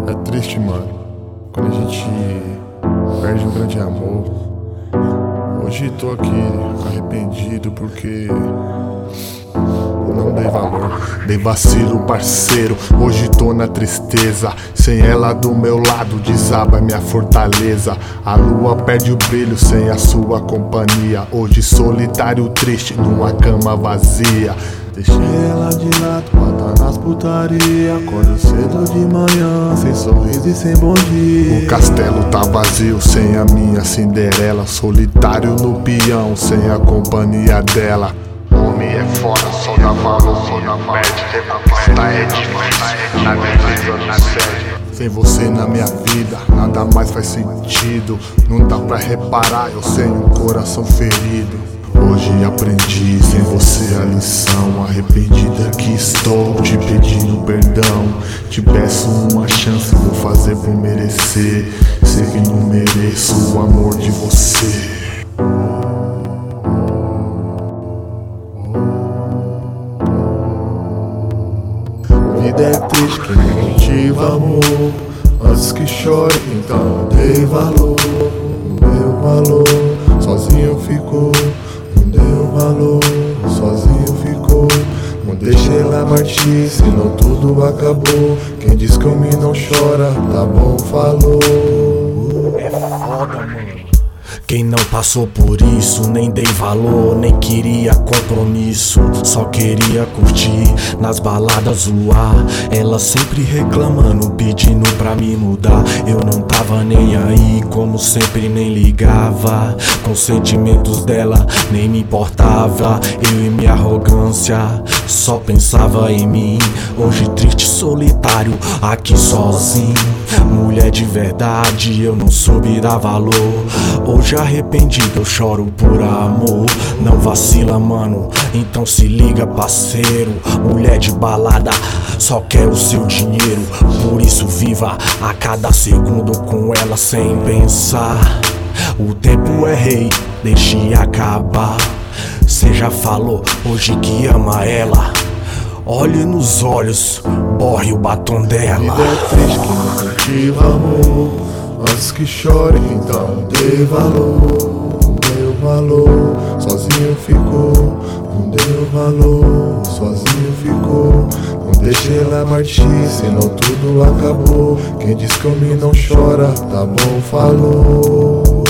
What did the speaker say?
É triste, mano, quando a gente perde um grande amor. Hoje tô aqui arrependido porque não dei valor. Dei vacilo, parceiro, hoje tô na tristeza. Sem ela do meu lado desaba minha fortaleza. A lua perde o brilho sem a sua companhia. Hoje solitário, triste, numa cama vazia. Deixei ela de lado, bota nas putaria. Acordo cedo de manhã, sem sorriso e sem bom dia. O castelo tá vazio, sem a minha Cinderela. Solitário no peão, sem a companhia dela. Homem é foda, só dá valor, só dá perde. Reconquistar é difícil, na beleza não cede. Sem você na minha vida, nada mais faz sentido. Não dá pra reparar, eu tenho um coração ferido. Hoje aprendi sem você a lição. Arrependida que estou, te pedindo perdão. Te peço uma chance, vou fazer por merecer. Sei que não mereço o amor de você. Vida é triste, quem não tive amor. Antes que chore, então dei valor. Não deu valor, sozinho ficou. Não deu valor, sozinho ficou. Não deixei ela partir, senão tudo acabou. Quem diz que homem não chora, tá bom, falou. É foda, mano. Quem não passou por isso, nem dei valor, nem queria compromisso. Só queria curtir, nas baladas zoar. Ela sempre reclamando, pedindo pra me mudar. Eu não tava nem aí, como sempre nem ligava. Com os sentimentos dela, nem me importava. Eu e minha arrogância, só pensava em mim. Hoje triste, solitário, aqui sozinho. Mulher de verdade, eu não soube dar valor. Hoje arrependido, eu choro por amor. Não vacila, mano, então se liga, parceiro. Mulher de balada, só quer o seu dinheiro. Por isso viva a cada segundo com ela sem pensar. O tempo é rei, deixe acabar. Cê já falou hoje que ama ela. Olhe nos olhos, borre o batom dela. Vida é triste que nunca tive amor. Antes que chore, então dei valor. Não deu valor, sozinho ficou. Não deu valor, sozinho ficou. Não deixei ela partir, senão tudo acabou. Quem diz que homem não chora, tá bom, falou.